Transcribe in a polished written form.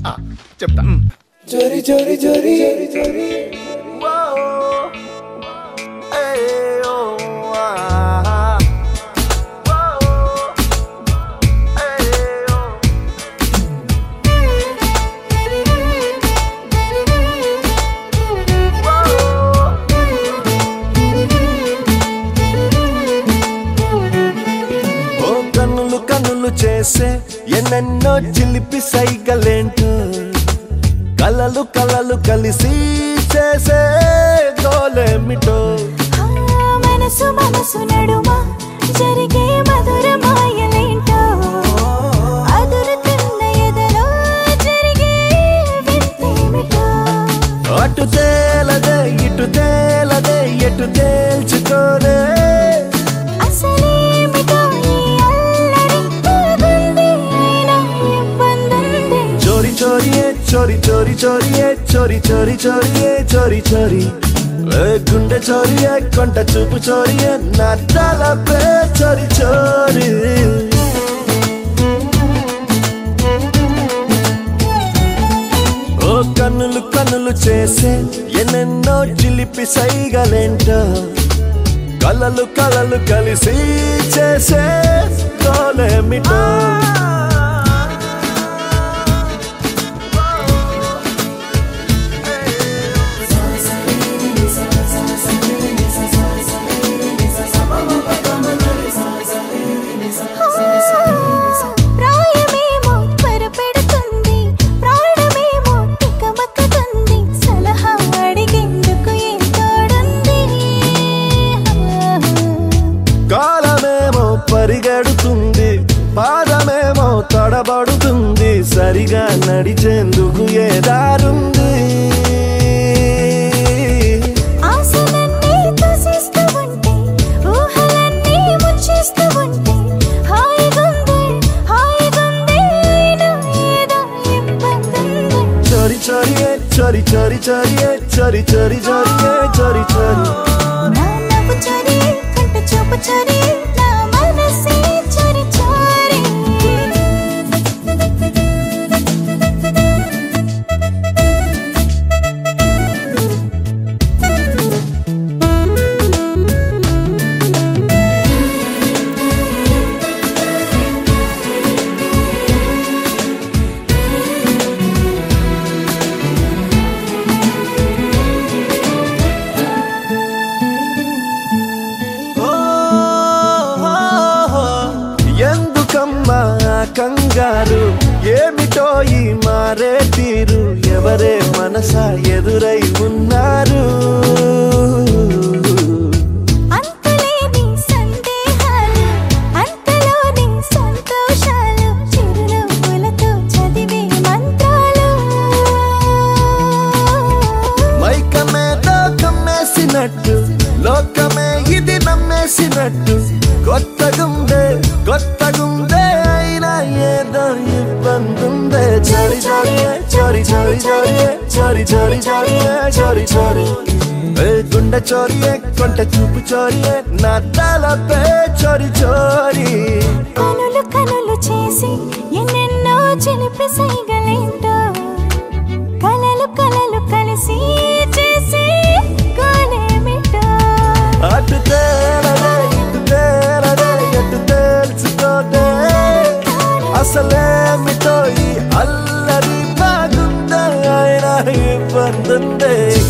చెప్తా. చోరీ చోరీ చోరీ చోరీ కన్నులు చేసే ఎన్నెన్నో చిలిపి సైగలేంటో కలలు కలలు కలిసి చేసే గోలేమిటో మనసు మనసు నడుమా జరిగే మధుర మాయలేంటో అదురుతున్న ఎదలో జరిగే వింతేమిటో అటు తేలదే ఇటు తేలదే ఎటు తేల్చుకోలే అసలేమిటో ఈ అల్లరి బాగుంది అయినా ఇబ్బందుంది చోరీ చోరీ చోరీ చోరీ చోరీ చోరీ చోరీ చోరీ చోరీ గుండె చోరీ కొంట చూపు చోరీ నా తలపే చోరీ చోరీ ఓ కన్నులు చేసే ఎన్నెన్నో చిలిపి సైగలేంటో కలలు కలలు కలిసి చేసే గోలేమిటో ప్రాయమేమో త్వరపెడుతుంది ప్రాణమేమో తికమక్కుతుంది సలహా అడిగేందుకు ఏం తోడుంది కాలమేమో పరిగెడుతుంది పాదమేమో తడబడుతుంది సరిగా నడిచేందుకు ఏ దారుంది ఆశలన్నీ తోసిస్తూ ఉంటే ఊహలన్నీ ముంచేస్తూ ఉంటే హాయిగుంది అయినా ఏదో ఇబ్బందుంది చోరీ చోరీ చోరీ చోరీ చోరీ చోరీ చోరీ చోరీ చోరీ నా నవ్వు చోరీ కంట చూపు చోరీ నా మనసే చోరీ చోరీ ఎందుకమ్మా కంగారు ఏమిటో ఈ మారే తీరు ఎవరే మనసా ఎదురై ఉన్నారు అంతులేని సందేహాలు అంతలోని సంతోషాలు చిరునవ్వులతో చదివే మంత్రాలు మైకమేదో కమ్మేసినట్టు లోకమే ఇది నమ్మేసినట్టు కొత్తగుందే అయినా ఏదో ఇబ్బందుందే చోరీ చోరీ చోరీ చోరీ చోరీ చోరీ చోరీ చోరీ గుండె చోరీ కొంట చూపు చోరీ నా తలపే చోరీ చోరీ కనులు చేసి ఎన్నెన్నో చిలిపి సైగలేంటో కలలు కలిసి చేసే గోలేమిటో అటు తేలదే ఇటు తేలదే ఎటు తేల్చుకోదే అసలేమిటో ఈ అల్లరి బాగుందే అయినా ఇబ్బందుందే